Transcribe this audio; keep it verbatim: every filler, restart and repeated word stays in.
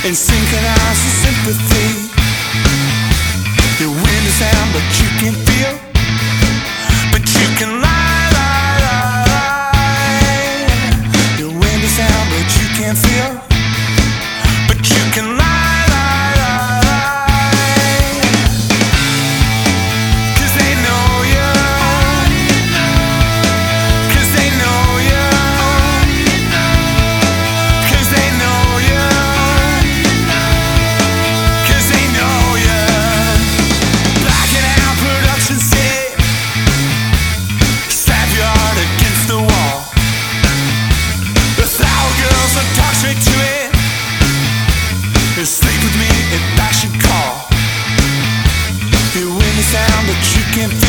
and synchronize the sympathy. You win the sound, but you can feel, but you can lie, lie, lie, lie. You win the sound, but you can't feel, but you can lie, lie, lie, lie. 'Cause they know you, 'cause they know you, 'cause they know you, 'cause they know you. Blacking out production set, slap your heart against the wall. The flower girls will talk straight to it. Sleep with me if I should call. You win the sound, but you can't